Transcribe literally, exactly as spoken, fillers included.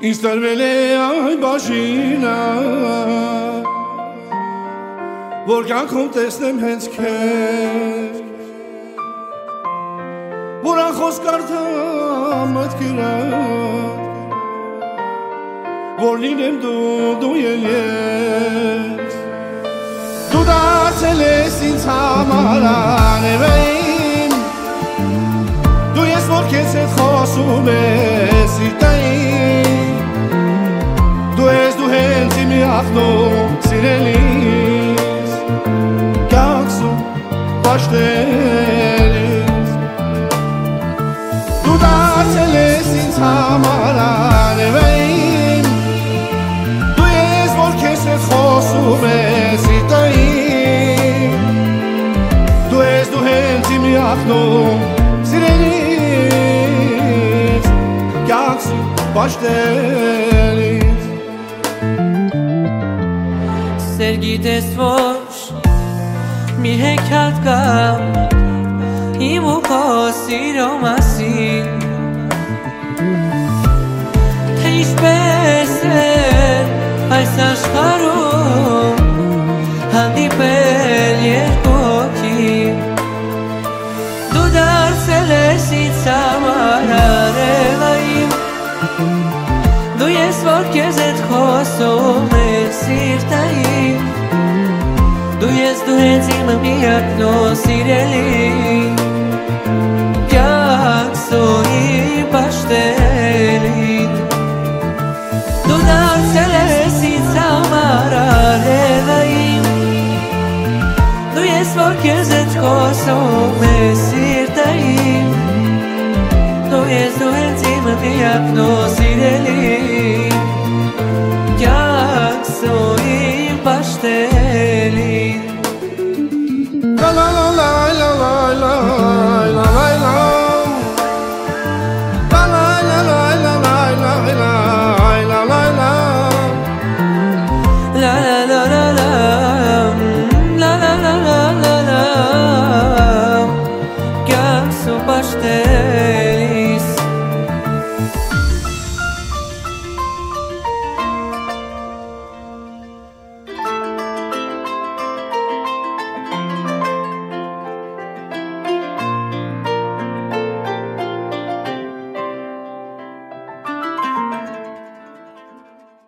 Ինձ տրվել է այն բաժինը, որ կյանքում տեսնեմ հենց քեզ, որ անխոս կարդամ մտքերդ, որ լինեմ դու, դու ել ես, դու դարձել ես ինձ համար անևային, դու ես որ քեզ հետ խոսում ես սիրտային, դու ես դու հենց իմ ախնում սիրելիս, կյանքսում պաշտելիս, դու դարձել ես ինձ համար անևային, դու ես որ քեզ հետ խոսում ես սիրտային, դու ես դու հենց իմ ախնում սիրելիս, կյանքսում պաշտելիս. Սեր գիտես որ մի հեքիաթ կա իմ ու քո սիրո մասին, թե ինչպես է այս աշխարհում հանդիպել երկու հոգի, դու դարձել ես ինձ համար արևային, դու ես որ քեզ հետ խոսում ես սիրտային, դու ես դու հենց իմ միակն ու սիրելին, կյանքսում իմ պաշտելին, դու դարձել ես ինձ համար արևային, դու ես որ քեզ հետ խոսում ես սիրտային, դու ես դու հենց իմ միակն ու սիրելին,